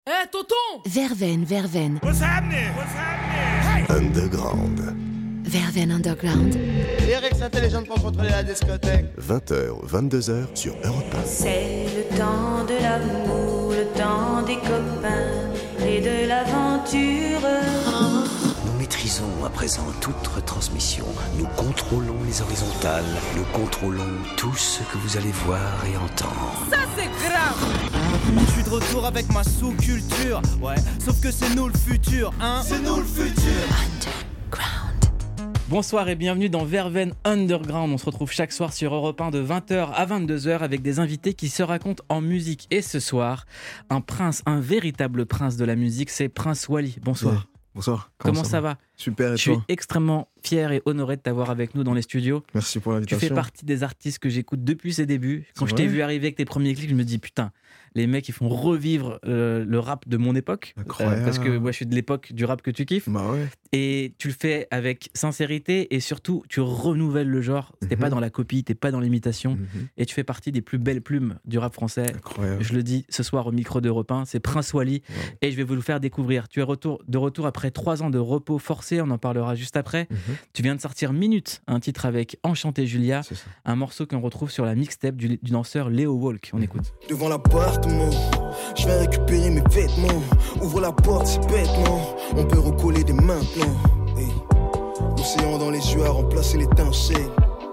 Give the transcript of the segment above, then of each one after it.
Eh, tonton! Verveine. What's happening? Hey! Underground. Verveine Underground. Les Rex intelligentes pour contrôler la discothèque. 20h, 22h sur Europe 1. C'est le temps de l'amour, le temps des copains et de l'aventure. Nous maîtrisons à présent toute retransmission. Nous contrôlons les horizontales. Nous contrôlons tout ce que vous allez voir et entendre. Ça, c'est grave! Je suis de retour avec ma sous-culture. Ouais, sauf que c'est nous le futur, hein. C'est nous le futur. Underground. Bonsoir et bienvenue dans Verveine Underground. On se retrouve chaque soir sur Europe 1 de 20h à 22h avec des invités qui se racontent en musique. Et ce soir, un prince, un véritable prince de la musique, c'est Prince Wally. Bonsoir. Yeah. Bonsoir. Comment ça va ? Super, et Je suis toi ? extrêmement fier et honoré de t'avoir avec nous dans les studios. Merci pour Tu l'invitation. fais partie des artistes que j'écoute depuis ses débuts. Quand C'est je t'ai vrai vu arriver avec tes premiers clips, je me dis putain, les mecs ils font revivre le rap de mon époque. Incroyable. Parce que moi je suis de l'époque du rap que tu kiffes. Bah ouais. Et tu le fais avec sincérité et surtout tu renouvelles le genre. T'es pas dans la copie, t'es pas dans l'imitation. Et tu fais partie des plus belles plumes du rap français. Incroyable. Je le dis ce soir au micro d'Europe 1, c'est Prince Wally. Wow. Et je vais vous le faire découvrir. Tu es de retour après 3 ans de repos forcé, on en parlera juste après. Tu viens de sortir Minute, un titre avec Enchanté Julia, C'est ça. un morceau qu'on retrouve sur la mixtape du danseur Léo Walk. On écoute. Devant l'appartement, je vais récupérer mes vêtements. Ouvre la porte, c'est bêtement. On peut recoller dès maintenant. Hey. L'océan dans les yeux a remplacé l'étincelle.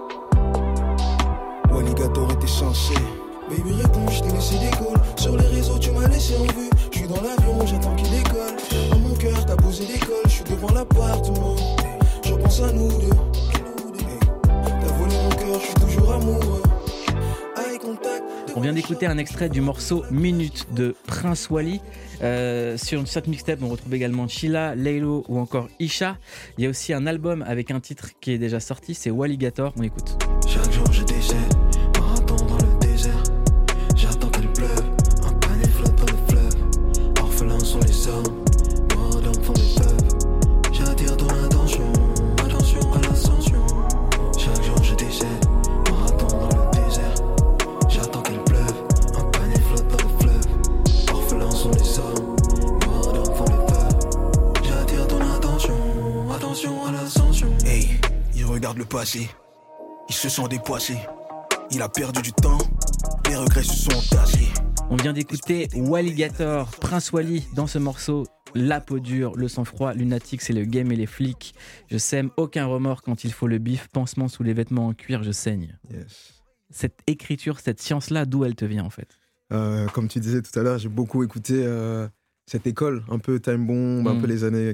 Walligator était censé. Baby réponds, je t'ai laissé décoller. Sur les réseaux tu m'as laissé en vue. Je suis dans l'avion, j'attends qu'il décolle. Dans mon cœur t'as posé l'école. Je suis devant l'appartement. Je pense à nous deux. Hey. T'as volé mon cœur, je suis toujours amoureux. Eye contact. On vient d'écouter un extrait du morceau Minute de Prince Wally. Sur cette mixtape, on retrouve également Sheila, Laylo ou encore Isha. Il y a aussi un album avec un titre qui est déjà sorti, c'est Walligator. On écoute. Chaque jour je décède, marathon dans le désert. J'attends qu'elle pleuve, un panier flotte dans le fleuve. Orphelins sont les hommes, morts d'hommes font des peuples. J'attire ton attention, attention à l'ascension. Chaque jour je décède, marathon dans le désert. J'attends qu'elle pleuve, un panier flotte dans le fleuve. Orphelins sont les hommes, morts d'hommes font des peuples. J'attire ton attention, attention à l'ascension. Hey, il regarde le passé. Ils se sont dépoissés, il a perdu du temps, les regrets se sont entassés. On vient d'écouter Walligator, Prince Wally dans ce morceau. La peau dure, le sang-froid, lunatique, c'est le game et les flics. Je sème aucun remords quand il faut le bif, pansement sous les vêtements en cuir, je saigne. Yes. Cette écriture, cette science-là, d'où elle te vient en fait ? Comme tu disais tout à l'heure, j'ai beaucoup écouté cette école, un peu Time Bomb, un peu les années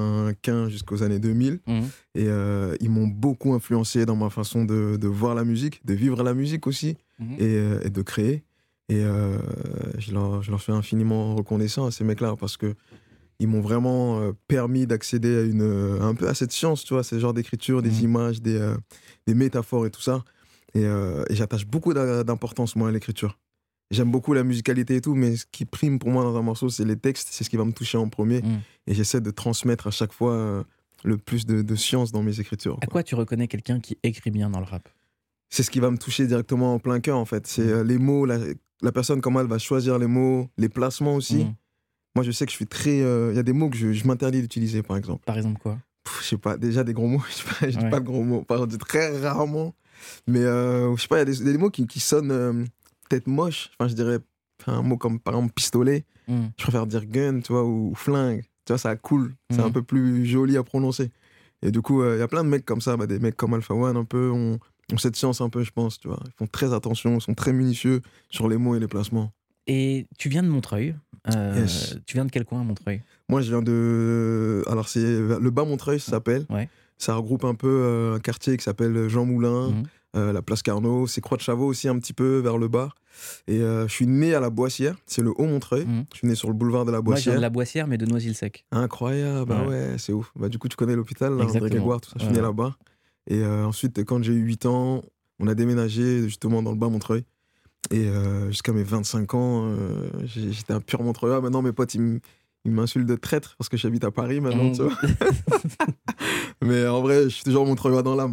95 jusqu'aux années 2000. Et ils m'ont beaucoup influencé dans ma façon de voir la musique, de vivre la musique aussi, et de créer. Et je leur suis infiniment reconnaissant à ces mecs-là parce que ils m'ont vraiment permis d'accéder à un peu à cette science, tu vois, ce genre d'écriture, des images, des métaphores et tout ça. Et j'attache beaucoup d'importance, moi, à l'écriture. J'aime beaucoup la musicalité et tout, mais ce qui prime pour moi dans un morceau, c'est les textes, c'est ce qui va me toucher en premier. Et j'essaie de transmettre à chaque fois le plus de science dans mes écritures. À quoi tu reconnais quelqu'un qui écrit bien dans le rap ? C'est ce qui va me toucher directement en plein cœur, en fait. C'est les mots, la personne, comment elle va choisir les mots, les placements aussi. Moi, je sais que je suis très... Il y a des mots que je m'interdis d'utiliser, par exemple. Par exemple quoi ? Je sais pas, déjà des gros mots, je dis pas de gros mots, par exemple, très rarement. Mais je sais pas, il y a des mots qui sonnent peut-être moches. Enfin, je dirais un mot comme, par exemple, pistolet. Je préfère dire gun, tu vois, ou flingue. Tu vois, ça cool. C'est un peu plus joli à prononcer. Et du coup, il y a plein de mecs comme ça, des mecs comme Alpha One, un peu, ont cette science un peu, je pense, tu vois. Ils font très attention, ils sont très minutieux sur les mots et les placements. Et tu viens de Montreuil. Yes. Tu viens de quel coin à Montreuil ? Moi, je viens de... Alors, c'est le Bas-Montreuil, ça s'appelle. Ouais. Ça regroupe un peu un quartier qui s'appelle Jean Moulin, la place Carnot. C'est Croix de Chavaux aussi, un petit peu vers le bas. Et je suis né à la Boissière, c'est le Haut-Montreuil. Je suis né sur le boulevard de la Boissière. Moi, je viens de la Boissière, mais de Noisy-le-Sec. Incroyable, bah ouais, c'est ouf. Bah, du coup, tu connais l'hôpital, là, André Grégoire, tout ça. Je suis né là-bas. Et ensuite, quand j'ai eu 8 ans, on a déménagé justement dans le Bas-Montreuil. Et jusqu'à mes 25 ans, j'étais un pur Montreuil. Maintenant, mes potes, ils m'insultent de traître parce que j'habite à Paris maintenant, tu vois. Mais en vrai, je suis toujours Montreuil dans l'âme.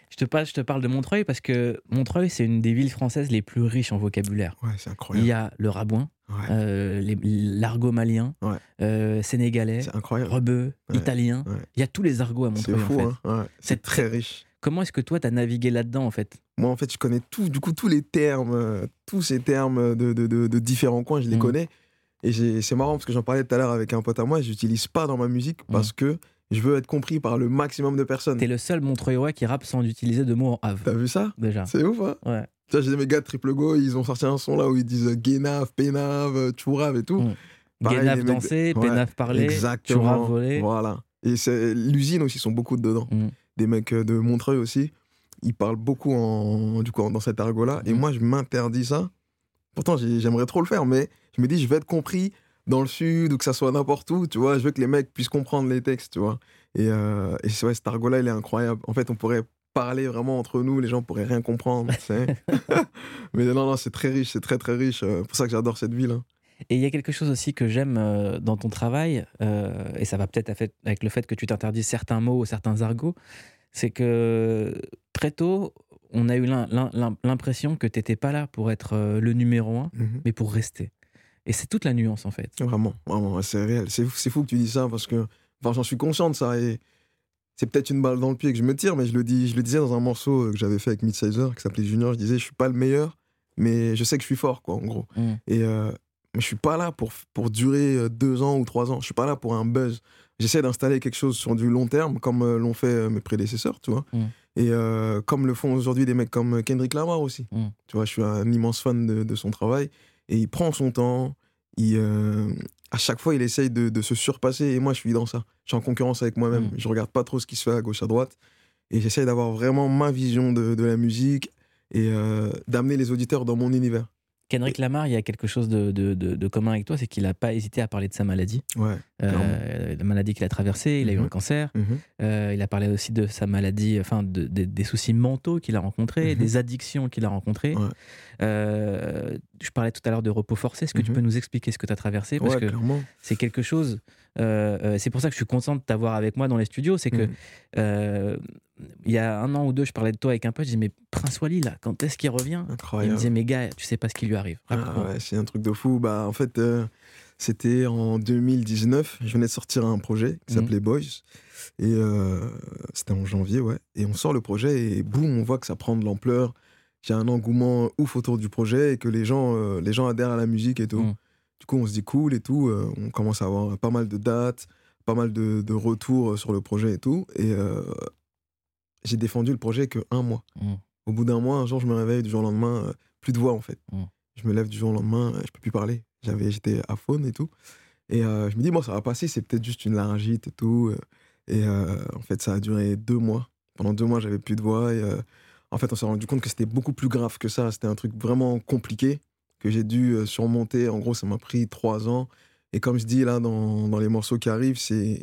Je te parle de Montreuil parce que Montreuil, c'est une des villes françaises les plus riches en vocabulaire. Ouais, c'est incroyable. Il y a le rabouin, l'argot malien, sénégalais, rebeu, italien. Ouais. Il y a tous les argots à Montreuil. C'est fou, en fait. Hein. Ouais. C'est très riche. Comment est-ce que toi, tu as navigué là-dedans, en fait ? Moi, en fait, je connais tous les termes, tous ces termes de différents coins, je les connais. Et c'est marrant parce que j'en parlais tout à l'heure avec un pote à moi, je n'utilise pas dans ma musique parce que je veux être compris par le maximum de personnes. T'es le seul Montreuillois qui rappe sans utiliser de mots en ave. T'as vu ça ? Déjà. C'est ouf, hein ? Ouais. Tu vois, j'ai mes gars de Triple Go, ils ont sorti un son là où ils disent Guénave, Pénave, Tchourave et tout. Guénave danser, Pénave parler, Tchourave voler. Voilà. Et l'usine aussi, sont beaucoup dedans. Des mecs de Montreuil aussi, ils parlent beaucoup dans cet argot-là. Et moi, je m'interdis ça. Pourtant, j'aimerais trop le faire, mais je me dis, je vais être compris dans le sud ou que ça soit n'importe où, tu vois. Je veux que les mecs puissent comprendre les textes, tu vois. Et cet argot-là, il est incroyable. En fait, on pourrait parler vraiment entre nous, les gens pourraient rien comprendre, tu sais. Mais non, c'est très riche, c'est très très riche. C'est pour ça que j'adore cette ville. Hein. Et il y a quelque chose aussi que j'aime dans ton travail, et ça va peut-être avec le fait que tu t'interdis certains mots ou certains argots, c'est que très tôt, on a eu l'impression que tu n'étais pas là pour être le numéro 1, mais pour rester. Et c'est toute la nuance, en fait. Vraiment, c'est réel. C'est fou que tu dis ça, parce que j'en suis conscient de ça, et c'est peut-être une balle dans le pied que je me tire, mais je le disais dans un morceau que j'avais fait avec Midsizer, qui s'appelait Junior, je disais, je suis pas le meilleur, mais je sais que je suis fort, quoi, en gros. Et mais je suis pas là pour durer 2 ans ou 3 ans. Je suis pas là pour un buzz. J'essaie d'installer quelque chose sur du long terme, comme l'ont fait mes prédécesseurs, tu vois. Et comme le font aujourd'hui des mecs comme Kendrick Lamar aussi. Tu vois, je suis un immense fan de son travail. Et il prend son temps. À chaque fois, il essaye de se surpasser. Et moi, je suis dans ça. Je suis en concurrence avec moi-même. Je regarde pas trop ce qui se fait à gauche, à droite. Et j'essaye d'avoir vraiment ma vision de la musique et d'amener les auditeurs dans mon univers. Kendrick Lamar, il y a quelque chose de commun avec toi, c'est qu'il n'a pas hésité à parler de sa maladie. La maladie qu'il a traversée, il a eu un cancer. Il a parlé aussi de sa maladie, enfin des soucis mentaux qu'il a rencontrés, des addictions qu'il a rencontrées. Je parlais tout à l'heure de repos forcé. Est-ce que tu peux nous expliquer ce que tu as traversé ? Parce que c'est quelque chose... c'est pour ça que je suis content de t'avoir avec moi dans les studios. C'est que il y a 1 an ou 2, je parlais de toi avec un pote. Je disais, mais Prince Wally, là, quand est-ce qu'il revient ? Il me disait, mais gars, tu sais pas ce qui lui arrive. C'est un truc de fou. En fait, c'était en 2019. Je venais de sortir un projet qui s'appelait Boys. Et c'était en janvier, Et on sort le projet et boum, on voit que ça prend de l'ampleur. Il y a un engouement ouf autour du projet et que les gens adhèrent à la musique et tout. Du coup, on se dit cool et tout. On commence à avoir pas mal de dates, pas mal de retours sur le projet et tout. Et j'ai défendu le projet que 1 mois. Au bout d'1 mois, un jour, je me réveille du jour au lendemain, plus de voix en fait. Je me lève du jour au lendemain, je peux plus parler. J'étais aphone et tout. Et je me dis, bon, ça va passer, c'est peut-être juste une laryngite et tout. Et en fait, ça a duré 2 mois. Pendant 2 mois, j'avais plus de voix. Et en fait, on s'est rendu compte que c'était beaucoup plus grave que ça. C'était un truc vraiment compliqué que j'ai dû surmonter. En gros, ça m'a pris 3 ans. Et comme je dis là, dans les morceaux qui arrivent,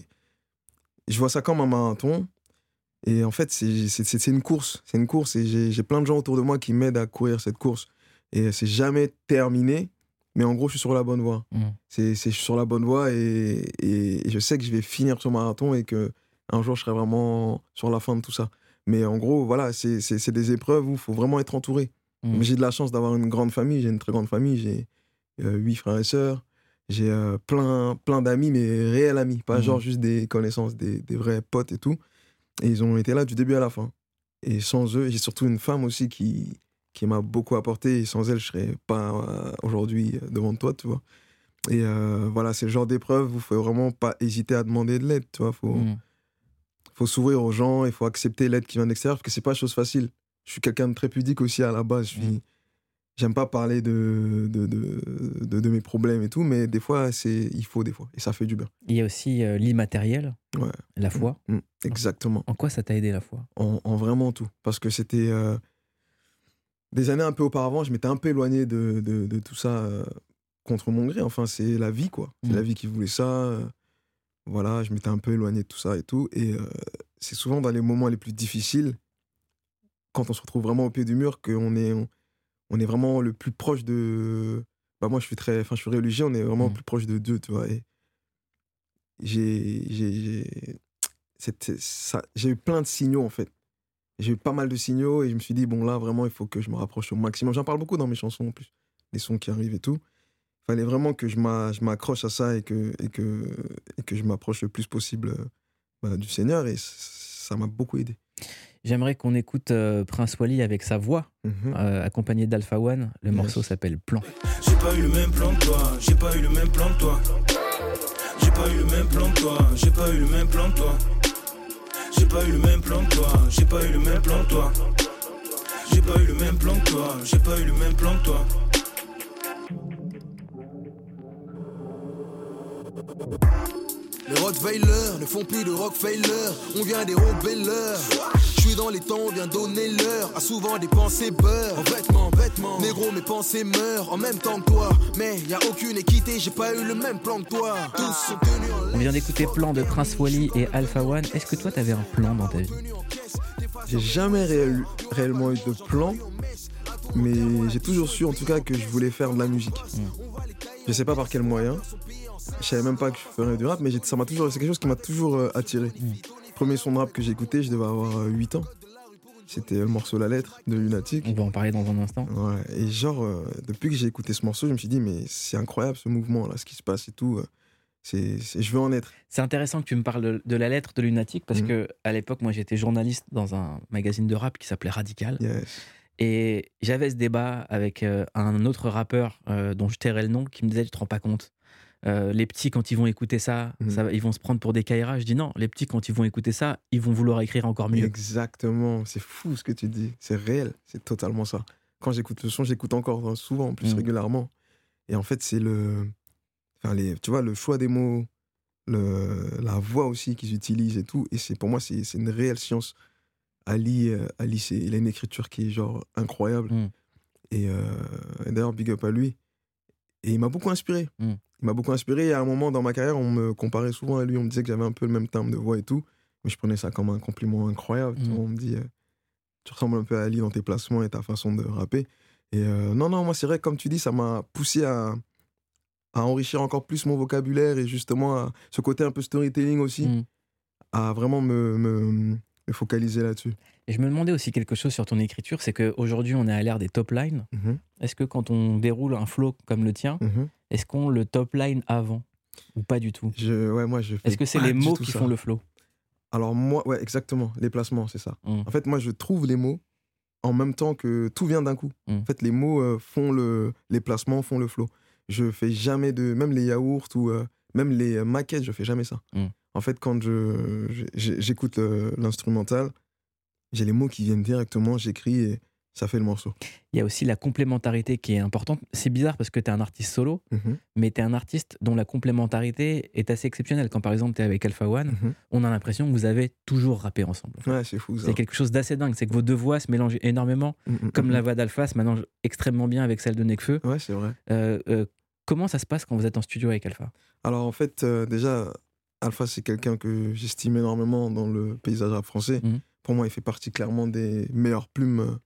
je vois ça comme un marathon. Et en fait, c'est une course. C'est une course et j'ai plein de gens autour de moi qui m'aident à courir cette course. Et c'est jamais terminé. Mais en gros, je suis sur la bonne voie. Je suis sur la bonne voie et je sais que je vais finir ce marathon et qu'un jour, je serai vraiment sur la fin de tout ça. Mais en gros, voilà, c'est des épreuves où il faut vraiment être entouré. Mais j'ai de la chance d'avoir une grande famille. J'ai une très grande famille. J'ai 8 frères et sœurs. J'ai plein d'amis, mais réels amis. Pas genre juste des connaissances, des vrais potes et tout. Et ils ont été là du début à la fin. Et sans eux, j'ai surtout une femme aussi qui m'a beaucoup apporté. Et sans elle, je serais pas aujourd'hui devant toi, tu vois. Et voilà, c'est le genre d'épreuve où il faut vraiment pas hésiter à demander de l'aide, tu vois. Faut s'ouvrir aux gens, il faut accepter l'aide qui vient de l'extérieur, parce que c'est pas chose facile. Je suis quelqu'un de très pudique aussi à la base. J'aime pas parler de mes problèmes et tout, mais des fois, il faut des fois. Et ça fait du bien. Il y a aussi l'immatériel, la foi. Exactement. En quoi ça t'a aidé, la foi ? En vraiment tout. Parce que c'était... des années un peu auparavant, je m'étais un peu éloigné de tout ça contre mon gré. Enfin, c'est la vie, quoi. C'est la vie qui voulait ça. Voilà, je m'étais un peu éloigné de tout ça et tout. Et c'est souvent dans les moments les plus difficiles, quand on se retrouve vraiment au pied du mur, qu'on est vraiment le plus proche de... moi, je suis religieux, on est vraiment plus proche de Dieu, tu vois. Et j'ai eu plein de signaux, en fait. j'ai eu pas mal de signaux et je me suis dit, bon, là, vraiment, il faut que je me rapproche au maximum. J'en parle beaucoup dans mes chansons, en plus, les sons qui arrivent et tout. Il fallait vraiment que je m'accroche à ça et que je m'approche le plus possible du Seigneur, et ça m'a beaucoup aidé. J'aimerais qu'on écoute Prince Wally avec sa voix, accompagné d'Alpha One. Le morceau s'appelle Plan. J'ai pas eu le même plan que toi, j'ai pas eu le même plan que toi. J'ai pas eu le même plan que toi, j'ai pas eu le même plan que toi. J'ai pas eu le même plan que toi, j'ai pas eu le même plan que toi. J'ai pas eu le même plan que toi, j'ai pas eu le même plan que toi. Les Rottweilers ne font plus de Rockefeller, on vient des rebelleurs. Je suis dans les temps, on vient donner l'heure, a souvent des pensées beurre. En vêtements, négro mes pensées meurent en même temps que toi. Mais y a aucune équité, j'ai pas eu le même plan que toi. Tous sont tenus en On vient d'écouter Plan de Prince Wally et Alpha One. Est-ce que toi t'avais un plan dans ta vie? J'ai jamais réellement eu de plan, mais j'ai toujours su en tout cas que je voulais faire de la musique. Je sais pas par quel moyen. Je savais même pas que je ferais du rap, mais c'est quelque chose qui m'a toujours attiré. Le premier son de rap que j'ai écouté, je devais avoir 8 ans. C'était le morceau La Lettre de Lunatic. On va en parler dans un instant. Ouais, et genre, depuis que j'ai écouté ce morceau, je me suis dit, mais c'est incroyable ce mouvement, là, ce qui se passe et tout. Je veux en être. C'est intéressant que tu me parles de La Lettre de Lunatic, parce que à l'époque, moi, j'étais journaliste dans un magazine de rap qui s'appelait Radical. Yes. Et j'avais ce débat avec un autre rappeur dont je tairais le nom, qui me disait, tu te rends pas compte, les petits, quand ils vont écouter ça, ils vont se prendre pour des Kaira. Je dis non, les petits, quand ils vont écouter ça, ils vont vouloir écrire encore mieux. Exactement, c'est fou ce que tu dis, c'est réel, c'est totalement ça. Quand j'écoute le son, j'écoute encore souvent, en plus régulièrement. Et en fait, c'est tu vois, le choix des mots, la voix aussi qu'ils utilisent et tout. Et pour moi, c'est une réelle science. Ali, il a une écriture qui est genre incroyable. Et d'ailleurs, big up à lui. Et il m'a beaucoup inspiré. Il m'a beaucoup inspiré. Et à un moment dans ma carrière, on me comparait souvent à lui. On me disait que j'avais un peu le même timbre de voix et tout. Mais je prenais ça comme un compliment incroyable. Tu vois, on me dit, tu ressembles un peu à Ali dans tes placements et ta façon de rapper. Et non, moi, c'est vrai, comme tu dis, ça m'a poussé à enrichir encore plus mon vocabulaire et justement à ce côté un peu storytelling aussi, à vraiment me focaliser là-dessus. Et je me demandais aussi quelque chose sur ton écriture, c'est qu'aujourd'hui on est à l'ère des top lines. Est-ce que quand on déroule un flow comme le tien, est-ce qu'on le top line avant ou pas du tout? Moi, je fais Est-ce que c'est les mots qui font le flow? Alors moi, ouais, exactement, les placements, c'est ça. En fait, moi je trouve les mots en même temps que tout vient d'un coup. En fait, les mots font les placements font le flow. Je fais jamais même les yaourts ou même les maquettes, je fais jamais ça. En fait, quand j'écoute l'instrumental, j'ai les mots qui viennent directement, j'écris et ça fait le morceau. Il y a aussi la complémentarité qui est importante. C'est bizarre parce que tu es un artiste solo, mais tu es un artiste dont la complémentarité est assez exceptionnelle. Quand par exemple tu es avec Alpha One, on a l'impression que vous avez toujours rappé ensemble. Ouais, c'est fou ça. C'est quelque chose d'assez dingue, c'est que vos deux voix se mélangent énormément, comme la voix d'Alpha se mélange extrêmement bien avec celle de Nekfeu. Ouais, c'est vrai. Comment ça se passe quand vous êtes en studio avec Alpha? Alors en fait, déjà, Alpha c'est quelqu'un que j'estime énormément dans le paysage rap français. Pour moi, il fait partie clairement des meilleures plumes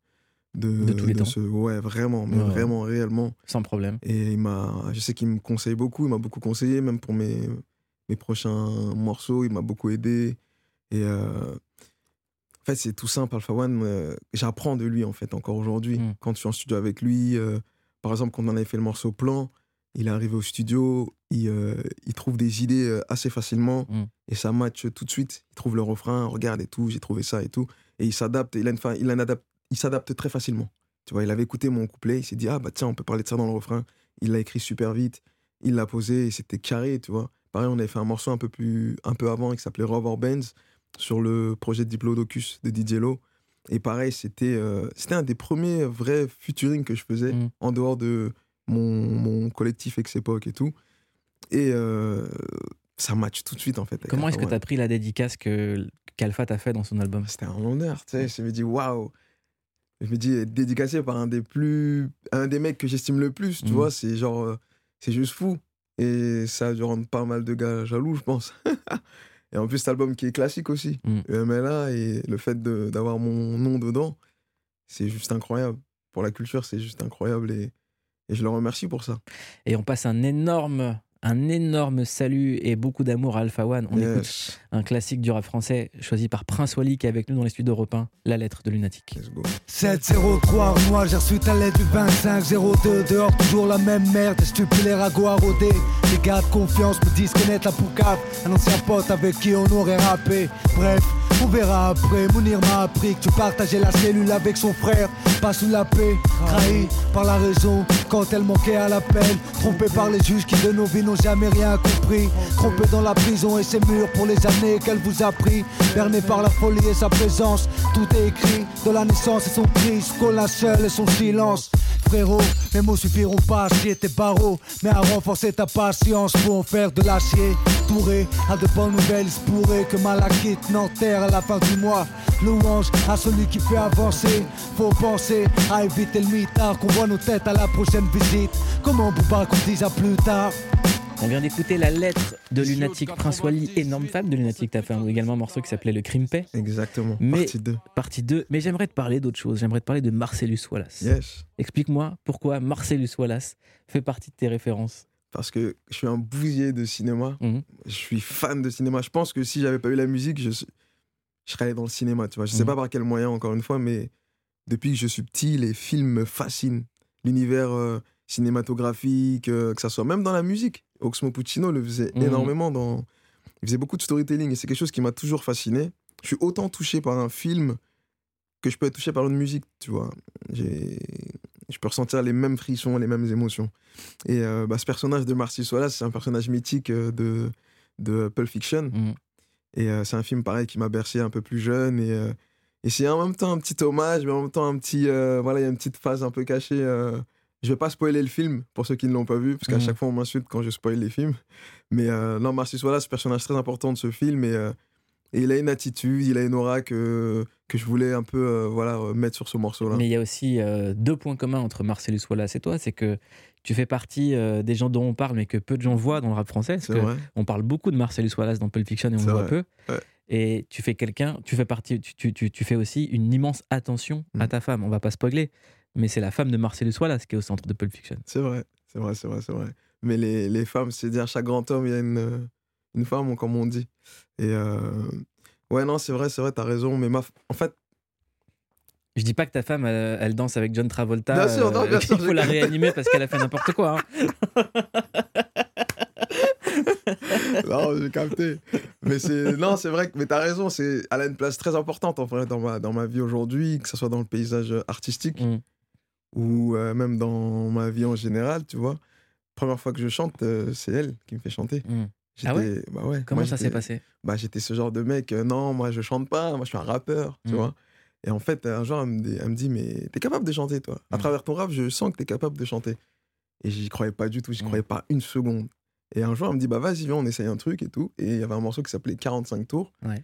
de tous les temps. Ouais, vraiment, mais vraiment, réellement. Sans problème. Et je sais qu'il me conseille beaucoup, il m'a beaucoup conseillé, même pour mes prochains morceaux, il m'a beaucoup aidé. Et en fait, c'est tout simple, Alpha One, j'apprends de lui, en fait, encore aujourd'hui. Quand je suis en studio avec lui, par exemple, quand on avait fait le morceau Plan, il est arrivé au studio, il trouve des idées assez facilement, et ça match tout de suite. Il trouve le refrain, regarde et tout, j'ai trouvé ça et tout. Et il s'adapte, il s'adapte très facilement. Tu vois, il avait écouté mon couplet, il s'est dit, ah bah tiens, on peut parler de ça dans le refrain. Il l'a écrit super vite, il l'a posé, et c'était carré, tu vois. Pareil, on avait fait un morceau un peu avant, qui s'appelait Rubber Bands, sur le projet Diplodocus de DJ Lo. Et pareil, c'était un des premiers vrais featuring que je faisais, en dehors de mon collectif Ex-Époque et tout. Et ça match tout de suite, en fait. Comment est-ce que tu as pris la dédicace qu'Alpha t'a fait dans son album? C'était un honneur, tu sais. Je me dis, waouh! Je me dis, être dédicacé par un des mecs que j'estime le plus, tu vois, c'est genre, c'est juste fou. Et ça a dû rendre pas mal de gars jaloux, je pense. Et en plus, cet album qui est classique aussi, le MLA, et le fait d'avoir mon nom dedans, c'est juste incroyable. Pour la culture, c'est juste incroyable, et je le remercie pour ça. Et on passe un énorme Un énorme salut et beaucoup d'amour à Alpha One. On écoute un classique du rap français choisi par Prince Wally qui est avec nous dans les studios d'Europe 1, La Lettre de Lunatique. Let's go. 703 moi j'ai reçu ta lettre du 25-02. Dehors toujours la même merde, des stupides les ragots à rôder. Les gars de confiance me disent connaître la poucave. Un ancien pote avec qui on aurait rappé. Bref, on verra après. Mounir m'a appris que tu partageais la cellule avec son frère. Pas sous la paix, trahi par la raison quand elle manquait à l'appel. Trompé par les juges qui de nos vies n'ont jamais rien compris. Trompé dans la prison et ses murs pour les années qu'elle vous a pris. Berné par la folie et sa présence. Tout est écrit de la naissance et son cri. Ce qu'on l'a seul et son silence. Frérot, mes mots suffiront pas à scier tes barreaux, mais à renforcer ta patience pour en faire de l'acier. Touré à de bonnes nouvelles, il se pourrait que Malakite n'enterre à la fin du mois. Louange à celui qui fait avancer. Faut penser à éviter le mitard, qu'on voit nos têtes à la prochaine visite. Comment on peut pas qu'on dise à plus tard? On vient d'écouter La Lettre de Lunatique. Prince Wally, énorme fan de Lunatique. T'as fait également un morceau qui s'appelait Le Crimpé. Exactement, partie 2. Mais j'aimerais te parler d'autre chose. J'aimerais te parler de Marcellus Wallace. Yes. Explique-moi pourquoi Marcellus Wallace fait partie de tes références. Parce que je suis un bousier de cinéma. Je suis fan de cinéma. Je pense que si j'avais pas eu la musique, je serais allé dans le cinéma. Tu vois. Je sais pas par quel moyen, encore une fois, mais depuis que je suis petit, les films me fascinent. L'univers cinématographique, que ça soit même dans la musique. Oxmo Puccino le faisait énormément. Il faisait beaucoup de storytelling et c'est quelque chose qui m'a toujours fasciné. Je suis autant touché par un film que je peux être touché par une musique, tu vois. Je peux ressentir les mêmes frissons, les mêmes émotions. Et ce personnage de Marcellus Wallace, c'est un personnage mythique de Pulp Fiction. Et c'est un film pareil qui m'a bercé un peu plus jeune. Et c'est en même temps un petit hommage, mais en même temps un petit... voilà, il y a une petite phase un peu cachée. Je vais pas spoiler le film pour ceux qui ne l'ont pas vu, parce qu'à chaque fois on m'insulte quand je spoil les films. Mais non, Marcellus Wallace, c'est un personnage très important de ce film. Et il a une attitude, il a une aura que je voulais un peu mettre sur ce morceau-là. Mais il y a aussi 2 points communs entre Marcellus Wallace et toi, c'est que tu fais partie des gens dont on parle, mais que peu de gens voient dans le rap français. Parce on parle beaucoup de Marcellus Wallace dans Pulp Fiction et on le voit peu. Ouais. Et tu fais aussi une immense attention à ta femme. On va pas spoiler, mais c'est la femme de Marcellus Wallace qui est au centre de Pulp Fiction. C'est vrai. Mais les femmes, c'est dire chaque grand homme, il y a une femme, comme on dit. Et ouais, non, c'est vrai, t'as raison. Mais en fait, je dis pas que ta femme, elle danse avec John Travolta. Bien sûr, non, bien sûr. Il faut la réanimer parce qu'elle a fait n'importe quoi. Hein. Non, j'ai capté. Mais c'est vrai que t'as raison. Elle a une place très importante en vrai dans ma vie aujourd'hui, que ce soit dans le paysage artistique ou même dans ma vie en général, tu vois. Première fois que je chante, c'est elle qui me fait chanter. Ah ouais? Bah ouais. Comment ça s'est passé? J'étais ce genre de mec, non, moi je chante pas, moi je suis un rappeur, tu vois. Et en fait, un jour, elle me dit, mais t'es capable de chanter, toi. À travers ton rap, je sens que t'es capable de chanter. Et j'y croyais pas du tout, j'y croyais pas une seconde. Et un jour, elle me dit, vas-y, viens, on essaye un truc et tout. Et il y avait un morceau qui s'appelait 45 tours. Ouais.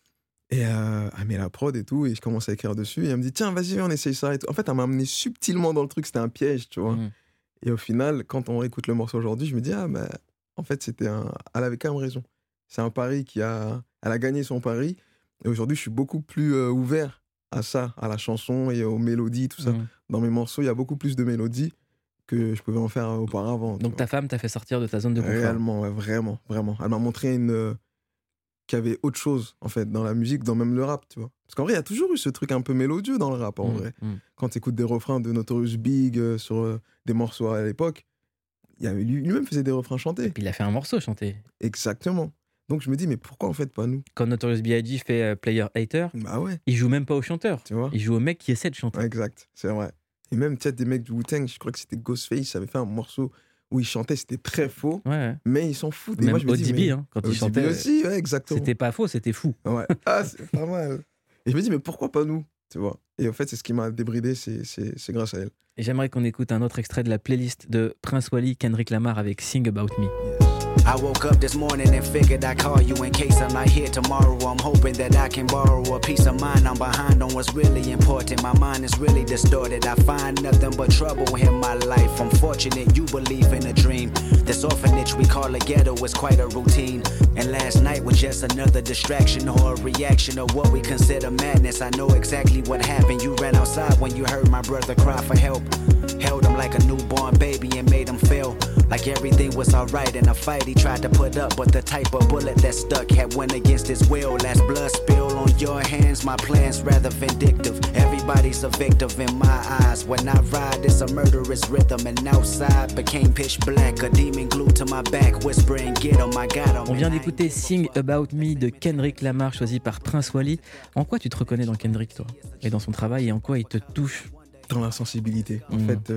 Et elle met la prod et tout, et je commence à écrire dessus. Et elle me dit, tiens, vas-y, viens, on essaye ça et tout. En fait, elle m'a amené subtilement dans le truc, c'était un piège, tu vois. Et au final, quand on réécoute le morceau aujourd'hui, je me dis, en fait, elle avait quand même raison. C'est un pari elle a gagné son pari. Et aujourd'hui, je suis beaucoup plus ouvert à ça, à la chanson et aux mélodies, tout ça. Dans mes morceaux, il y a beaucoup plus de mélodies que je pouvais en faire auparavant. Donc ta femme t'a fait sortir de ta zone de confort? Réellement, ouais, vraiment. Elle m'a montré qu'il y avait autre chose, en fait, dans la musique, dans même le rap, tu vois. Parce qu'en vrai, il y a toujours eu ce truc un peu mélodieux dans le rap, en vrai. Quand tu écoutes des refrains de Notorious Big sur des morceaux à l'époque, lui-même faisait des refrains chantés. Et puis il a fait un morceau chanté. Exactement. Donc je me dis, mais pourquoi en fait pas nous? Quand Notorious B.I.G. fait Player Hater, il joue même pas au chanteur, tu vois. Il joue au mec qui essaie de chanter. Exact, c'est vrai. Et même peut-être des mecs du Wu-Tang, je crois que c'était Ghostface, avait fait un morceau où il chantait, c'était très faux, mais ils s'en foutent. Même ODB, quand il chantait aussi, ouais, exactement. C'était pas faux, c'était fou. Ouais. Ah, c'est pas mal. Et je me dis, mais pourquoi pas nous, tu vois? Et en fait, c'est ce qui m'a débridé, c'est grâce à elle. Et j'aimerais qu'on écoute un autre extrait de la playlist de Prince Wally, Kendrick Lamar avec Sing About Me. I woke up this morning and figured I'd call you in case I'm not here tomorrow. I'm hoping that I can borrow a peace of mind. I'm behind on what's really important. My mind is really distorted. I find nothing but trouble in my life. I'm fortunate you believe in a dream. This orphanage we call a ghetto is quite a routine. And last night was just another distraction or a reaction of what we consider madness. I know exactly what happened. You ran outside when you heard my brother cry for help. Held him like a newborn baby and made him feel like everything was alright in a fight he tried to put up, but the type of bullet that stuck had went against his will. Last blood spill on your hands, my plan's rather vindictive. Everybody's a victim in my eyes. When I ride, it's a murderous rhythm, and outside became pitch black. A demon glued to my back, whispering, get him, I got him. On vient d'écouter Sing About Me de Kendrick Lamar, choisi par Prince Wally. En quoi tu te reconnais dans Kendrick, toi, et dans son travail, et en quoi il te touche? Dans la sensibilité. En fait,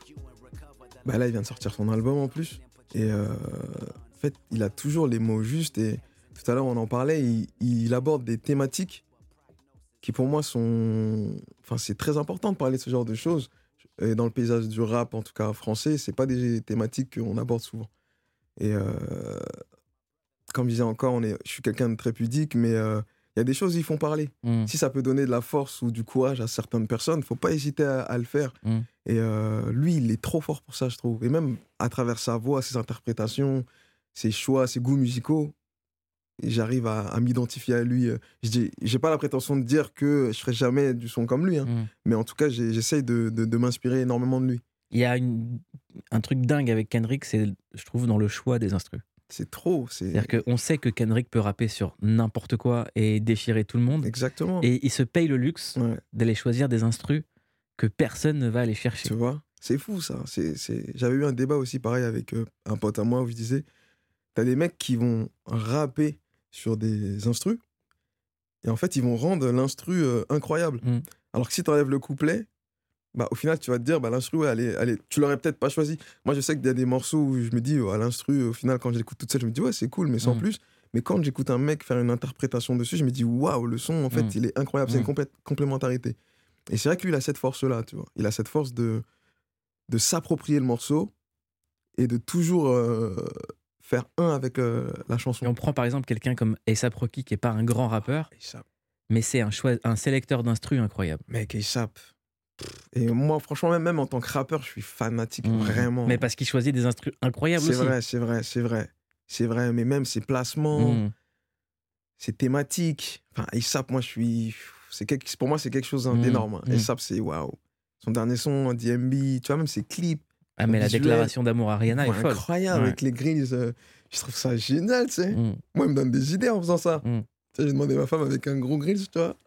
là, il vient de sortir son album en plus. Et en fait, il a toujours les mots justes. Et tout à l'heure, on en parlait. Il aborde des thématiques qui, pour moi, sont. Enfin, c'est très important de parler de ce genre de choses. Et dans le paysage du rap, en tout cas français, c'est pas des thématiques qu'on aborde souvent. Et comme je disais encore, je suis quelqu'un de très pudique, mais il y a des choses qui font parler. Si ça peut donner de la force ou du courage à certaines personnes, faut pas hésiter à le faire. Et lui, il est trop fort pour ça, je trouve. Et même à travers sa voix, ses interprétations, ses choix, ses goûts musicaux, j'arrive à m'identifier à lui. J'ai pas la prétention de dire que je ferai jamais du son comme lui, hein. Mais en tout cas, j'essaye de m'inspirer énormément de lui. Il y a un truc dingue avec Kendrick, c'est, je trouve, dans le choix des instrus. C'est trop. C'est-à-dire qu'on sait que Kendrick peut rapper sur n'importe quoi et déchirer tout le monde. Exactement. Et il se paye le luxe d'aller choisir des instrus que personne ne va aller chercher. Tu vois, c'est fou ça. J'avais eu un débat aussi pareil avec un pote à moi où je disais, t'as des mecs qui vont rapper sur des instrus et en fait ils vont rendre l'instru incroyable. Alors que si t'enlèves le couplet, au final tu vas te dire l'instru tu l'aurais peut-être pas choisi. Moi je sais qu'il y a des morceaux où je me dis à l'instru, au final quand je l'écoute toute seule je me dis ouais c'est cool mais sans plus. Mais quand j'écoute un mec faire une interprétation dessus, je me dis waouh, le son en fait il est incroyable, c'est une complémentarité. Et c'est vrai que lui il a cette force là, tu vois. Il a cette force de s'approprier le morceau et de toujours faire un avec la chanson. Et on prend par exemple quelqu'un comme A$AP Rocky qui est pas un grand rappeur, mais c'est un sélecteur d'instru incroyable. Mec, A$AP. Et moi, franchement, même en tant que rappeur, je suis fanatique, vraiment. Mais parce qu'il choisit des instrus incroyables aussi. C'est vrai. Mais même ses placements, ses thématiques. Enfin, A$AP, moi, pour moi, c'est quelque chose d'énorme. A$AP, c'est waouh. Son dernier son, DMB, tu vois, même ses clips. Ah, mais la déclaration d'amour à Rihanna est folle. Incroyable, avec les grilles. Je trouve ça génial, tu sais. Moi, il me donne des idées en faisant ça. J'ai demandé à ma femme avec un gros grill, tu vois.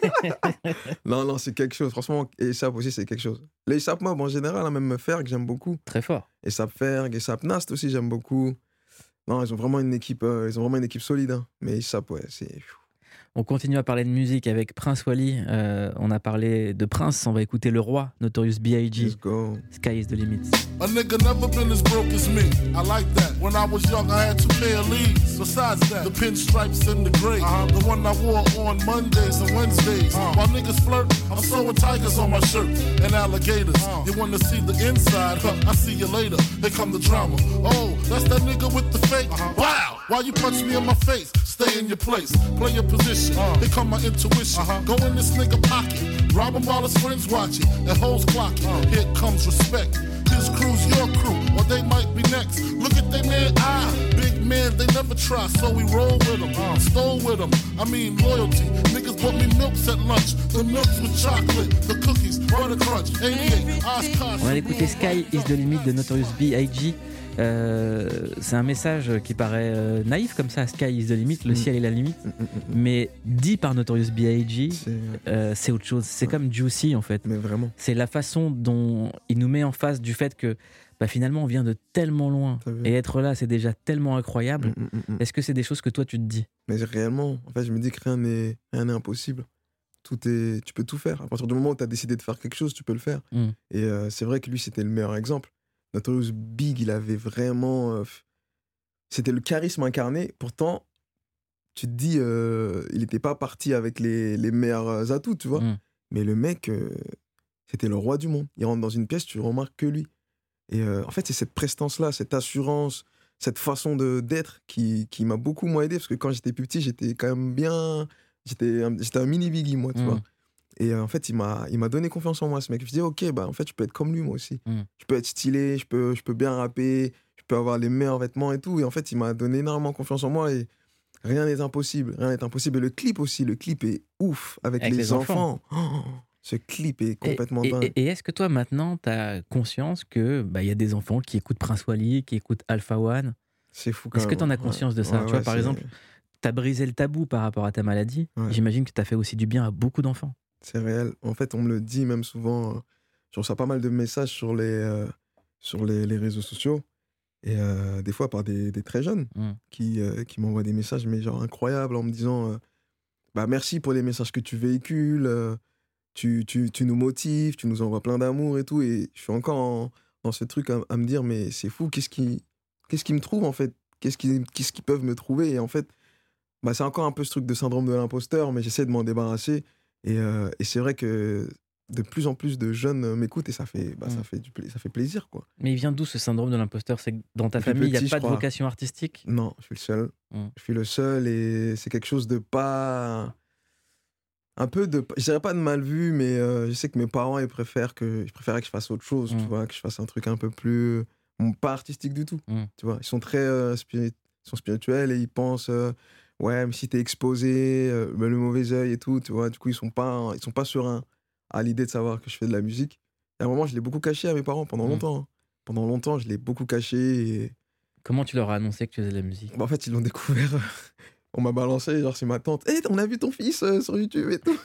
non, c'est quelque chose. Franchement, et A$AP aussi, c'est quelque chose. Les A$AP Mob en général, même Ferg, j'aime beaucoup. Très fort. A$AP Ferg, A$AP Nast aussi, j'aime beaucoup. Non, ils ont vraiment une équipe solide. Hein. Mais A$AP, ouais, c'est. On continue à parler de musique avec Prince Wally. On a parlé de Prince, on va écouter Le Roi, Notorious B.I.G. Let's go. Sky is the limit. A nigga never been as broke as me. I like that. When I was young, I had 2 pair of leads. Besides that, the pinstripes and the gray. The one I wore on Mondays and Wednesdays. While niggas flirt, I'm sewing tigers on my shirt and alligators. You wanna see the inside? I see you later. Here come the drama. Oh, that's that nigga with the fake. Wow! Why you punch me in my face? Stay in your place. Play your position. Here come my intuition. Go in this nigga pocket. Rob him while his friends watching. And hoes clocking. Here comes respect. His crew's your crew, or they might be next. Look at they man, big man, they never try, so we roll with them, stole with them. I mean loyalty. Niggas bought me milks at lunch. The milks with chocolate, the cookies, butter crunch, 88, Oscar. On a écouté Sky is the limit de Notorious B.I.G. C'est un message qui paraît naïf comme ça, Sky is the limit, le ciel est la limite, mais dit par Notorious B.I.G. c'est autre chose, c'est comme Juicy en fait. Mais vraiment. C'est la façon dont il nous met en face du fait que finalement on vient de tellement loin et être là c'est déjà tellement incroyable. Est-ce que c'est des choses que toi tu te dis? Mais réellement, en fait je me dis que rien n'est impossible. Tu peux tout faire. À partir du moment où tu as décidé de faire quelque chose, tu peux le faire. Et c'est vrai que lui c'était le meilleur exemple. Notorious Big, il avait vraiment... c'était le charisme incarné. Pourtant, tu te dis, il n'était pas parti avec les meilleurs atouts, tu vois. Mais le mec, c'était le roi du monde. Il rentre dans une pièce, tu remarques que lui. Et en fait, c'est cette prestance-là, cette assurance, cette façon d'être qui m'a beaucoup moins aidé. Parce que quand j'étais plus petit, j'étais quand même bien... J'étais un mini Biggie, moi, tu vois. Et en fait, il m'a donné confiance en moi, ce mec. Je me disais, ok, en fait, je peux être comme lui, moi aussi. Je peux être stylé, je peux bien rapper, je peux avoir les meilleurs vêtements et tout. Et en fait, il m'a donné énormément confiance en moi et rien n'est impossible. Et le clip aussi, le clip est ouf avec les enfants. Oh, Ce clip est complètement dingue. Et est-ce que toi, maintenant, tu as conscience que y a des enfants qui écoutent Prince Wally, qui écoutent Alpha One? C'est fou quand même. Est-ce que tu en as conscience de ça? Tu vois, par exemple, tu as brisé le tabou par rapport à ta maladie. J'imagine que tu as fait aussi du bien à beaucoup d'enfants. C'est réel. En fait, on me le dit même souvent. Je reçois pas mal de messages sur les réseaux sociaux. Et des fois par des très jeunes qui m'envoient des messages, mais genre incroyables, en me disant merci pour les messages que tu véhicules, tu nous motives, tu nous envoies plein d'amour et tout. Et je suis encore dans ce truc à me dire, mais c'est fou, qu'est-ce qui me trouve en fait? Qu'est-ce qu'ils peuvent me trouver? Et en fait, c'est encore un peu ce truc de syndrome de l'imposteur, mais j'essaie de m'en débarrasser. Et c'est vrai que de plus en plus de jeunes m'écoutent et ça fait plaisir, quoi. Mais il vient d'où ce syndrome de l'imposteur? C'est que dans ta famille, il n'y a pas de vocation artistique? Non, je suis le seul. Je suis le seul et c'est quelque chose de pas... Un peu de... Je dirais pas de mal vu, mais je sais que mes parents, ils préféraient que je fasse autre chose, tu vois, que je fasse un truc un peu plus... pas artistique du tout, tu vois. Ils sont très spirituels et ils pensent... ouais, mais si t'es exposé, le mauvais œil et tout, tu vois. Du coup, ils sont pas sereins à l'idée de savoir que je fais de la musique. Et à un moment, je l'ai beaucoup caché à mes parents pendant longtemps. Hein. Pendant longtemps, je l'ai beaucoup caché. Et... Comment tu leur as annoncé que tu faisais de la musique? En fait, ils l'ont découvert. On m'a balancé, genre c'est ma tante. Hey, on a vu ton fils sur YouTube et tout.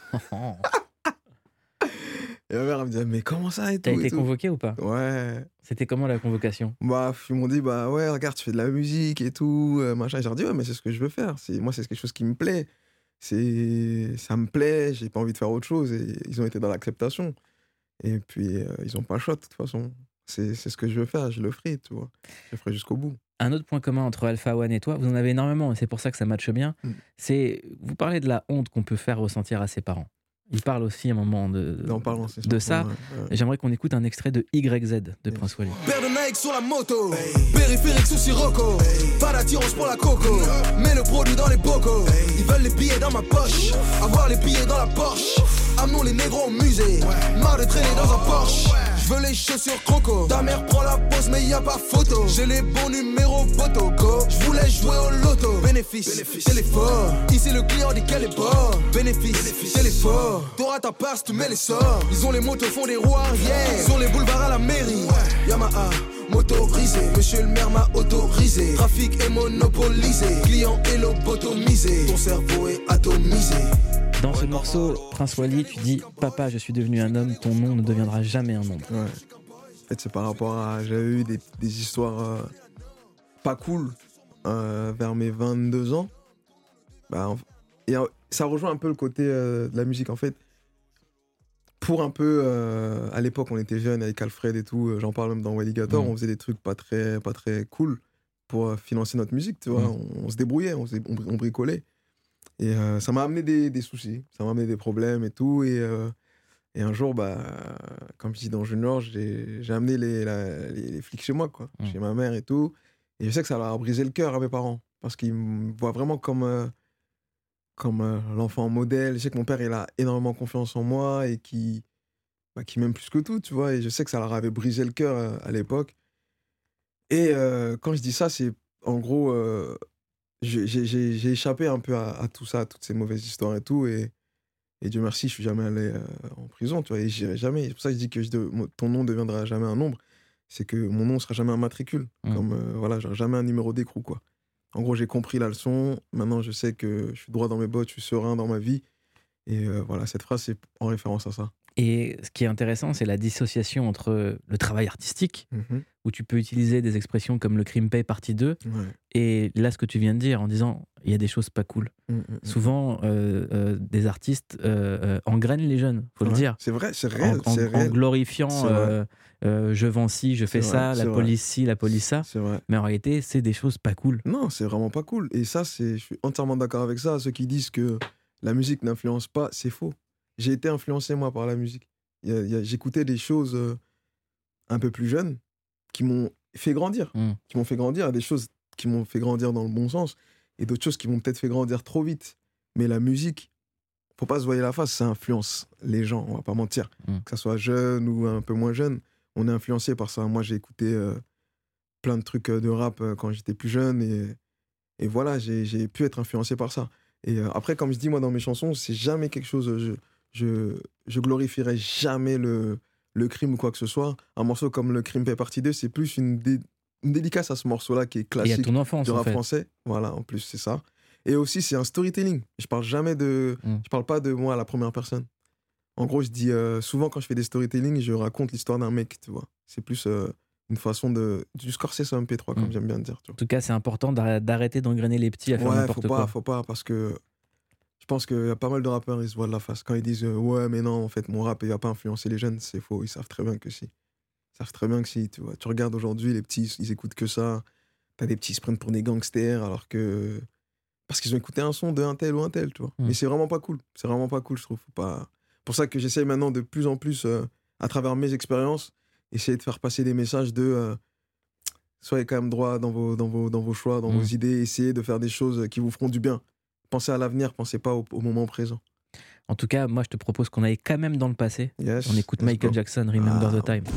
Et ma mère, elle me disait, mais comment ça et tout? T'as été convoqué ou pas? Ouais. C'était comment la convocation? Ils m'ont dit, ouais, regarde, tu fais de la musique et tout, machin. Et j'ai dit, ouais, mais c'est ce que je veux faire. Moi, c'est quelque chose qui me plaît. Ça me plaît, j'ai pas envie de faire autre chose. Et ils ont été dans l'acceptation. Et puis, ils ont pas le choix, de toute façon. C'est ce que je veux faire, je le ferai, tu vois. Je le ferai jusqu'au bout. Un autre point commun entre Alpha One et toi, vous en avez énormément, et c'est pour ça que ça matche bien, c'est, vous parlez de la honte qu'on peut faire ressentir à ses parents. Il parle aussi à un moment de ça. Ouais. J'aimerais qu'on écoute un extrait de YZ de Prince Wally. Paire de Nike sur la moto, périphérique sous Sirocco, pas d'attirance pour la coco, mets le produit dans les bocaux, ils veulent les billets dans ma poche, avoir les billets dans la Porsche, amenons les négros au musée, marre de traîner dans un Porsche. Je veux les chaussures croco. Ta mère prend la pause mais y a pas photo. J'ai les bons numéros photo go. Je voulais jouer au loto. Bénéfice, c'est l'effort. Ici le client dit qu'elle est bonne. Bénéfice, c'est l'effort. T'auras ta part si tu mets les sorts. Ils ont les motos font des roues arrière. Ils ont les boulevards à la mairie. Yamaha motorisé, monsieur le maire m'a autorisé. Trafic est monopolisé. Client est lobotomisé. Ton cerveau est atomisé. Dans ce morceau, Prince Wally, tu dis « Papa, je suis devenu un homme, ton nom ne deviendra jamais un ombre ». Ouais. En fait, c'est par rapport à... J'avais eu des histoires pas cool vers mes 22 ans. Et ça rejoint un peu le côté de la musique. En fait, pour un peu... à l'époque, on était jeunes avec Alfred et tout. J'en parle même dans Walligator. On faisait des trucs pas très cool pour financer notre musique, tu vois. On se débrouillait, on bricolait. Et ça m'a amené des soucis, ça m'a amené des problèmes et tout. Et un jour, comme je dis dans Junior, j'ai amené les flics chez moi, quoi, chez ma mère et tout. Et je sais que ça leur a brisé le cœur à mes parents, parce qu'ils me voient vraiment comme l'enfant modèle. Je sais que mon père, il a énormément confiance en moi et qui m'aime plus que tout, tu vois. Et je sais que ça leur avait brisé le cœur à l'époque. Et quand je dis ça, c'est en gros... j'ai échappé un peu à tout ça, à toutes ces mauvaises histoires et tout, et Dieu merci, je suis jamais allé en prison, tu vois, et j'irai jamais. C'est pour ça que je dis que ton nom deviendra jamais un nombre, c'est que mon nom sera jamais un matricule, comme voilà, j'aurai jamais un numéro d'écrou, quoi. En gros, j'ai compris la leçon, maintenant je sais que je suis droit dans mes bottes, je suis serein dans ma vie, et voilà, cette phrase c'est en référence à ça. Et ce qui est intéressant, c'est la dissociation entre le travail artistique, où tu peux utiliser des expressions comme le crime paye partie 2, et là, ce que tu viens de dire en disant il y a des choses pas cool. Souvent, des artistes engrainent les jeunes, faut le dire. C'est vrai, c'est réel. En glorifiant je vends ci, je fais ça, la police ci, la police ça. Mais en réalité, c'est des choses pas cool. Non, c'est vraiment pas cool. Et ça, je suis entièrement d'accord avec ça. Ceux qui disent que la musique n'influence pas, c'est faux. J'ai été influencé, moi, par la musique. J'écoutais des choses un peu plus jeunes qui m'ont fait grandir. Qui m'ont fait grandir, des choses qui m'ont fait grandir dans le bon sens, et d'autres choses qui m'ont peut-être fait grandir trop vite. Mais la musique, faut pas se voiler la face, ça influence les gens, on va pas mentir. Que ça soit jeune ou un peu moins jeune, on est influencé par ça. Moi, j'ai écouté plein de trucs de rap quand j'étais plus jeune, et voilà, j'ai pu être influencé par ça. Et après, comme je dis, moi, dans mes chansons, c'est jamais quelque chose... je glorifierai jamais le crime ou quoi que ce soit. Un morceau comme Le Crime fait partie 2, c'est plus une dédicace à ce morceau-là qui est classique. Et à ton enfance, du en rap fait. français. Voilà, en plus, c'est ça. Et aussi, c'est un storytelling. Je parle pas de moi à la première personne. En gros, je dis souvent quand je fais des storytelling, je raconte l'histoire d'un mec, tu vois. C'est plus une façon du Scorsese MP3, comme j'aime bien dire. Tu vois. En tout cas, c'est important d'arrêter d'engrainer les petits à faire n'importe quoi. Faut pas, parce que je pense qu'il y a pas mal de rappeurs, ils se voient de la face. Quand ils disent ouais, mais non, en fait, mon rap, il va pas influencer les jeunes, c'est faux. Ils savent très bien que si. Ils savent très bien que si, tu vois. Tu regardes aujourd'hui, les petits, ils écoutent que ça. T'as des petits, ils se prennent pour des gangsters, alors que. Parce qu'ils ont écouté un son de un tel ou un tel, tu vois. Mais c'est vraiment pas cool. C'est vraiment pas cool, je trouve. Faut pas. Pour ça que j'essaye maintenant de plus en plus, à travers mes expériences, essayer de faire passer des messages de. Soyez quand même droit dans vos choix, dans vos idées. Essayez de faire des choses qui vous feront du bien. Pensez à l'avenir, pensez pas au moment présent. En tout cas, moi, je te propose qu'on aille quand même dans le passé. Yes, on écoute Michael Jackson, Remember the Time.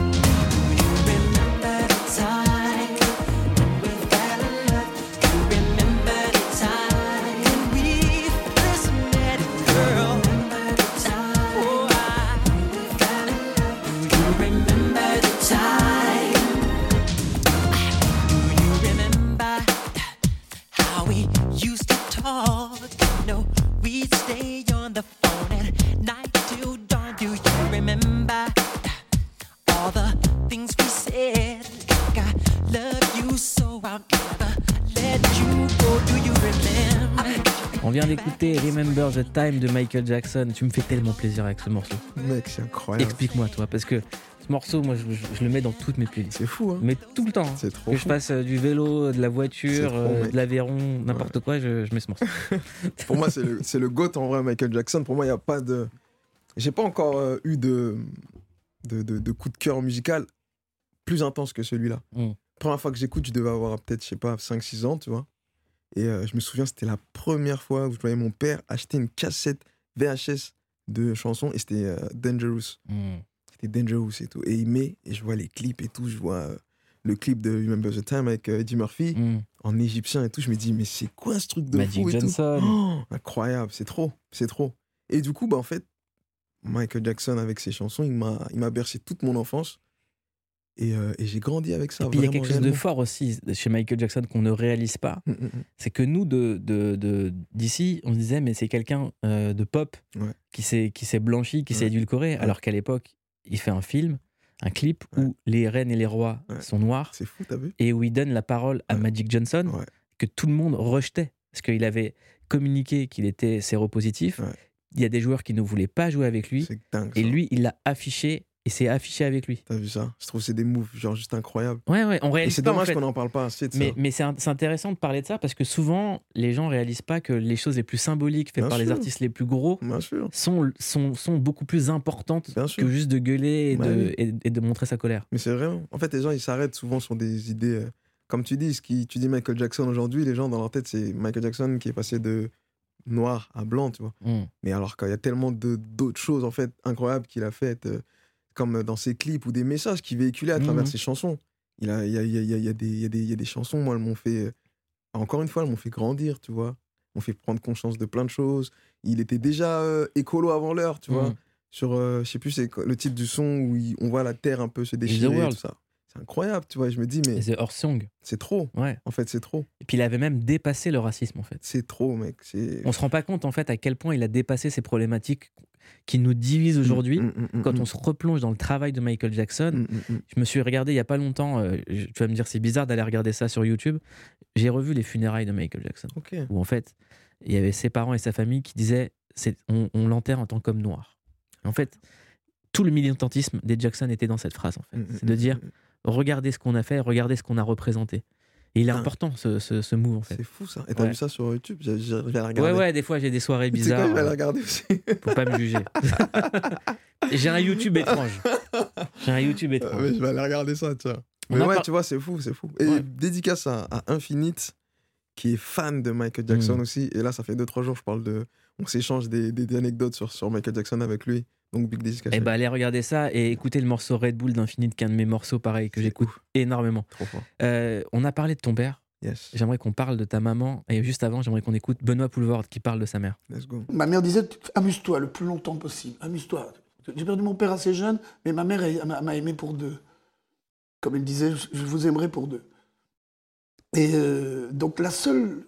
On vient d'écouter Remember the Time de Michael Jackson. Tu me fais tellement plaisir avec ce morceau. Mec, c'est incroyable. Explique-moi, toi, parce que ce morceau, moi, je le mets dans toutes mes playlists. C'est fou, hein. Mais tout le temps. C'est trop que fou. je fasse du vélo, de la voiture, de l'aviron, n'importe quoi, je mets ce morceau. Pour moi, c'est le GOAT en vrai, Michael Jackson. Pour moi, il n'y a pas de. J'ai pas encore eu de coup de cœur musical plus intense que celui-là. Première fois que j'écoute, je devais avoir peut-être, je sais pas, 5-6 ans, tu vois. Et je me souviens, c'était la première fois où je voyais mon père acheter une cassette VHS de chansons et c'était Dangerous. C'était Dangerous et tout. Et il met, et je vois les clips et tout, je vois le clip de Remember the Time avec Eddie Murphy en égyptien et tout. Je me dis, mais c'est quoi ce truc de Magic fou et Johnson. tout. Oh, incroyable, c'est trop. Et du coup, bah, en fait, Michael Jackson avec ses chansons, il m'a bercé toute mon enfance. Et j'ai grandi avec ça. Et puis il y a quelque chose de fort aussi chez Michael Jackson qu'on ne réalise pas. C'est que nous, d'ici, on se disait, mais c'est quelqu'un de pop qui s'est blanchi, qui s'est édulcoré, alors qu'à l'époque, il fait un film, un clip où les reines et les rois sont noirs. C'est fou, t'as vu ? Et où il donne la parole à Magic Johnson, que tout le monde rejetait. Parce qu'il avait communiqué qu'il était séropositif. Il y a des joueurs qui ne voulaient pas jouer avec lui. C'est dingue, et lui, il l'a affiché. Et c'est affiché avec lui. T'as vu ça ? Je trouve que c'est des moves genre juste incroyables. Ouais, on réalise. Et c'est pas, dommage en fait. qu'on n'en parle pas assez de ça. Mais c'est intéressant de parler de ça parce que souvent, les gens réalisent pas que les choses les plus symboliques faites par les artistes les plus gros sont beaucoup plus importantes que juste de gueuler et de montrer sa colère. Mais c'est vrai. En fait, les gens, ils s'arrêtent souvent sur des idées. Comme tu dis, tu dis Michael Jackson aujourd'hui, les gens dans leur tête, c'est Michael Jackson qui est passé de noir à blanc, tu vois. Mais alors qu'il y a tellement d'autres choses en fait incroyables qu'il a faites. Comme dans ses clips ou des messages qu'il véhiculait à travers ses chansons. Il y a des chansons, moi, elles m'ont fait... Encore une fois, elles m'ont fait grandir, tu vois. M'ont fait prendre conscience de plein de choses. Il était déjà écolo avant l'heure, tu vois. Sur, je sais plus, c'est le titre du son où on voit la terre un peu se déchirer, tout ça. C'est incroyable, tu vois. Je me dis, mais... The Earth Song. C'est trop. Ouais. En fait, c'est trop. Et puis il avait même dépassé le racisme, en fait. C'est trop, mec. On se rend pas compte, en fait, à quel point il a dépassé ces problématiques qui nous divisent aujourd'hui. Quand on se replonge dans le travail de Michael Jackson, je me suis regardé il y a pas longtemps, tu vas me dire c'est bizarre d'aller regarder ça sur YouTube, j'ai revu les funérailles de Michael Jackson, où en fait il y avait ses parents et sa famille qui disaient on l'enterre en tant qu'homme noir. En fait, tout le militantisme des Jackson était dans cette phrase, en fait. C'est de dire regardez ce qu'on a fait, regardez ce qu'on a représenté. Et il est important ce move, en fait. C'est fou ça. Et t'as vu ça sur YouTube ? Je vais la regarder. Ouais, des fois j'ai des soirées bizarres. Tu sais quoi, je vais la regarder aussi. Faut pas me juger. J'ai un YouTube étrange. Mais je vais aller regarder ça, tu vois. Mais ouais, tu vois, c'est fou. Et dédicace à Infinite, qui est fan de Michael Jackson aussi. Et là, ça fait 2-3 jours, on s'échange des anecdotes sur Michael Jackson avec lui. Donc, big dédicace. Et allez regarder ça et écoutez le morceau Red Bull d'Infinite, qui est un de mes morceaux pareil que j'écoute énormément. Trop fort. On a parlé de ton père. Yes. J'aimerais qu'on parle de ta maman. Et juste avant, j'aimerais qu'on écoute Benoît Poulvord qui parle de sa mère. Let's go. Ma mère disait, amuse-toi le plus longtemps possible, amuse-toi. J'ai perdu mon père assez jeune, mais ma mère m'a aimé pour deux. Comme elle disait, je vous aimerai pour deux. Et donc le seul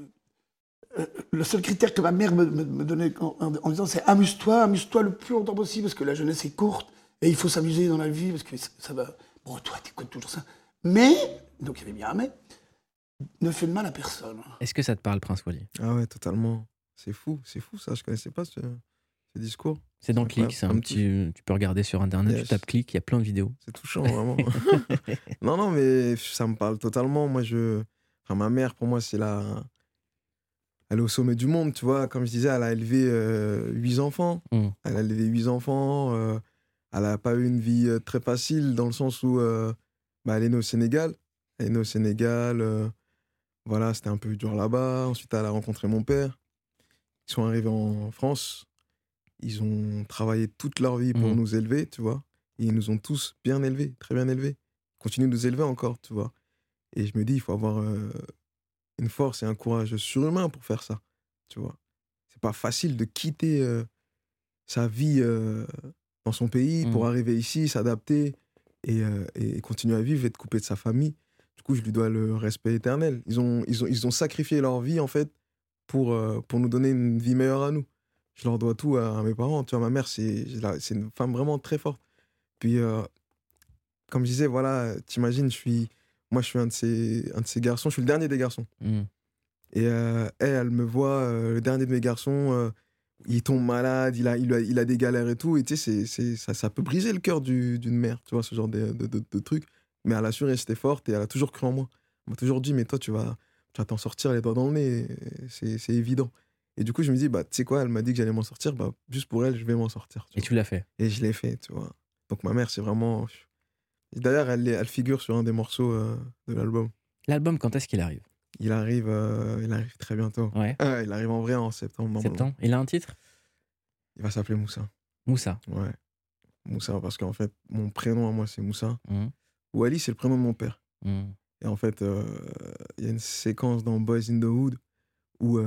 critère que ma mère me donnait en disant, c'est amuse-toi le plus longtemps possible, parce que la jeunesse est courte, et il faut s'amuser dans la vie, parce que ça va... Bon, toi, t'écoutes toujours ça. Mais, donc il y avait bien un mais, ne fais de mal à personne. Est-ce que ça te parle, Prince Wally? Ah ouais, totalement. C'est fou ça, je connaissais pas ce discours. C'est dans Click, c'est un petit... Tu peux regarder sur Internet, Tu tapes Click, il y a plein de vidéos. C'est touchant, vraiment. non, mais ça me parle totalement. Moi, ma mère, pour moi, elle est au sommet du monde, tu vois. Comme je disais, elle a élevé 8 enfants. Elle a élevé 8 enfants. Elle n'a pas eu une vie très facile, dans le sens où elle est née au Sénégal. Voilà, c'était un peu dur là-bas. Ensuite, elle a rencontré mon père. Ils sont arrivés en France. Ils ont travaillé toute leur vie pour nous élever, tu vois. Et ils nous ont tous bien élevés, très bien élevés. Ils continuent de nous élever encore, tu vois. Et je me dis, il faut avoir une force et un courage surhumain pour faire ça, tu vois. C'est pas facile de quitter sa vie dans son pays pour arriver ici, s'adapter et continuer à vivre et être coupé de sa famille. Du coup, je lui dois le respect éternel. Ils ont sacrifié leur vie, en fait, pour nous donner une vie meilleure à nous. Je leur dois tout à mes parents. Tu vois, ma mère, c'est une femme vraiment très forte. Puis, comme je disais, voilà, t'imagines, moi, je suis un de ces garçons. Je suis le dernier des garçons. Et elle me voit, le dernier de mes garçons, il tombe malade, il a des galères et tout. Et tu sais, ça peut briser le cœur d'une mère, tu vois, ce genre de truc. Mais elle a su rester forte et elle a toujours cru en moi. Elle m'a toujours dit, mais toi, tu vas t'en sortir les doigts dans le nez. C'est évident. Et du coup, je me dis, tu sais quoi, elle m'a dit que j'allais m'en sortir. Juste pour elle, je vais m'en sortir. Et tu l'as fait. Et je l'ai fait, tu vois. Donc ma mère, c'est vraiment... D'ailleurs, elle figure sur un des morceaux de l'album. L'album, quand est-ce qu'il arrive? Il arrive très bientôt. Ouais. Il arrive en vrai en septembre. Septembre. Il a un titre? Il va s'appeler Moussa. Moussa. Ouais. Moussa, parce qu'en fait, mon prénom à moi, c'est Moussa. Wally, c'est le prénom de mon père. Et en fait, il y a une séquence dans Boys in the Hood où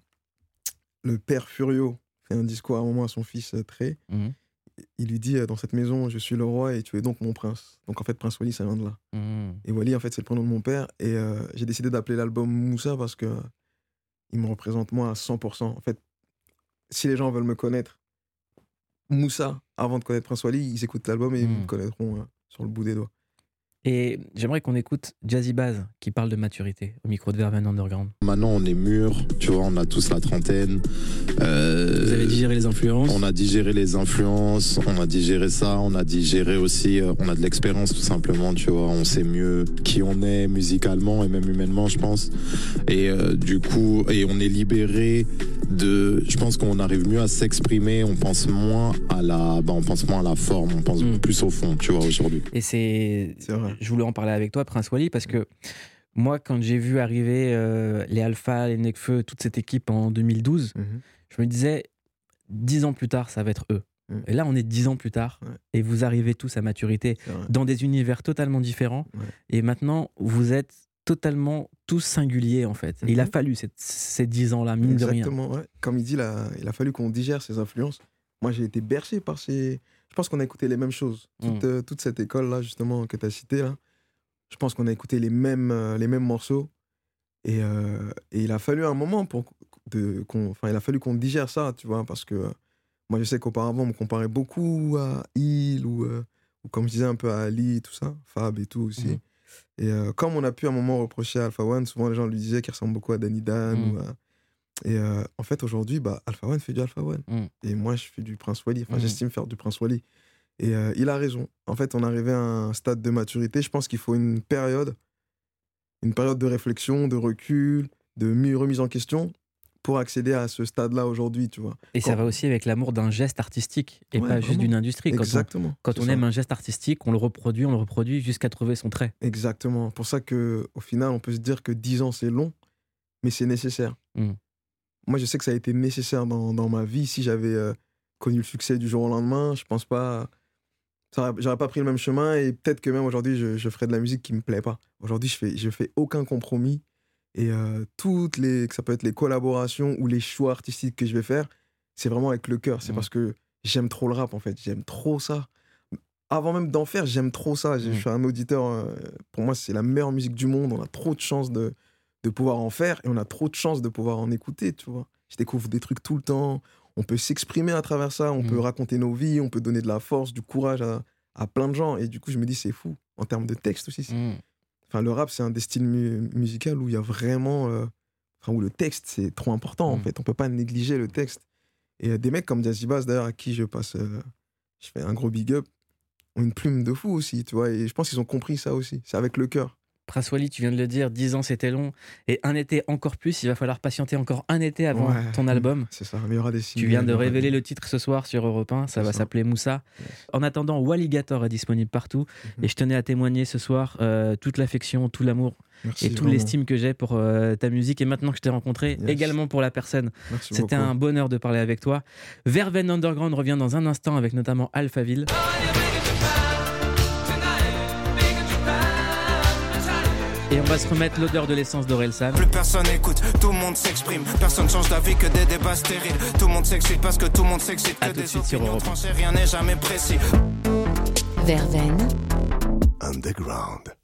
le père Furio fait un discours à un moment à son fils Trey. Il lui dit, dans cette maison, je suis le roi et tu es donc mon prince. Donc en fait, Prince Wally, ça vient de là. Et Wally, en fait, c'est le prénom de mon père. Et j'ai décidé d'appeler l'album Moussa parce que il me représente moi à 100%. En fait, si les gens veulent me connaître, Moussa, avant de connaître Prince Wally, ils écoutent l'album et ils me connaîtront sur le bout des doigts. Et j'aimerais qu'on écoute Jazzy Baz qui parle de maturité au micro de Verven Underground. Maintenant, on est mûrs, tu vois, on a tous la trentaine. Vous avez digéré les influences? On a digéré les influences, on a digéré ça, on a digéré aussi, on a de l'expérience tout simplement, tu vois, on sait mieux qui on est musicalement et même humainement, je pense. Et du coup, et on est libéré je pense qu'on arrive mieux à s'exprimer, on pense moins à la forme, on pense plus au fond, tu vois, aujourd'hui. Et c'est vrai. Je voulais en parler avec toi, Prince Wally, parce que moi, quand j'ai vu arriver les Alpha, les Nekfeu, toute cette équipe en 2012, je me disais, 10 ans plus tard, ça va être eux. Et là, on est 10 ans plus tard, et vous arrivez tous à maturité dans des univers totalement différents. Et maintenant, vous êtes totalement tous singuliers, en fait. Et il a fallu ces 10 ans-là, mine de rien. Exactement, ouais. Comme il dit, il a fallu qu'on digère ces influences. Moi, j'ai été bercé par ces... Je pense qu'on a écouté les mêmes choses. Toute cette école-là, justement, que tu as citée, là, je pense qu'on a écouté les mêmes morceaux. Et il a fallu un moment il a fallu qu'on digère ça, tu vois, parce que moi, je sais qu'auparavant, on me comparait beaucoup à Il ou comme je disais, un peu à Ali, tout ça, Fab et tout aussi. Et comme on a pu à un moment reprocher à Alpha One, souvent les gens lui disaient qu'il ressemble beaucoup à Danny Dan. Et en fait, aujourd'hui, Alpha One fait du Alpha One. Et moi, je fais du Prince Wally. Enfin, j'estime faire du Prince Wally. Et il a raison. En fait, on est arrivé à un stade de maturité. Je pense qu'il faut une période de réflexion, de recul, de remise en question pour accéder à ce stade-là aujourd'hui, tu vois. Et ça va aussi avec l'amour d'un geste artistique et pas juste d'une industrie. Exactement. Quand on aime un geste artistique, on le reproduit jusqu'à trouver son trait. Exactement. Pour ça qu'au final, on peut se dire que 10 ans, c'est long, mais c'est nécessaire. Moi, je sais que ça a été nécessaire dans ma vie. Si j'avais connu le succès du jour au lendemain, je pense pas... J'aurais pas pris le même chemin et peut-être que même aujourd'hui, je ferais de la musique qui me plaît pas. Aujourd'hui, je fais aucun compromis. Et que ça peut être les collaborations ou les choix artistiques que je vais faire, c'est vraiment avec le cœur. C'est parce que j'aime trop le rap, en fait. J'aime trop ça. Avant même d'en faire, j'aime trop ça. Je suis un auditeur. Pour moi, c'est la meilleure musique du monde. On a trop de chance de pouvoir en faire et on a trop de chance de pouvoir en écouter, tu vois. Je découvre des trucs tout le temps. On peut s'exprimer à travers ça. On peut raconter nos vies. On peut donner de la force, du courage à plein de gens. Et du coup, je me dis, c'est fou. En termes de texte aussi. Enfin, le rap, c'est un des styles musicaux où il y a vraiment... où le texte, c'est trop important, en fait. On peut pas négliger le texte. Et des mecs comme Jazzy Bass, d'ailleurs, à qui je fais un gros big up, ont une plume de fou aussi, tu vois. Et je pense qu'ils ont compris ça aussi. C'est avec le cœur. Prince Wally, tu viens de le dire, 10 ans c'était long, et un été encore plus, il va falloir patienter encore un été avant ton album. C'est ça, mais il y aura des signes. Tu viens de révéler le titre ce soir sur Europe 1, ça va s'appeler Moussa. En attendant, Walligator est disponible partout, et je tenais à témoigner ce soir toute l'affection, tout l'amour, et toute l'estime que j'ai pour ta musique, et maintenant que je t'ai rencontré, également pour la personne. C'était un bonheur de parler avec toi. Verveine Underground revient dans un instant avec notamment Alphaville. Et on va se remettre l'odeur de l'essence d'Orelsan. Plus personne écoute, tout le monde s'exprime. Personne change d'avis que des débats stériles. Tout le monde s'excite parce que tout le monde s'excite. Que des opinions tranchées, rien n'est jamais précis. Verveine Underground.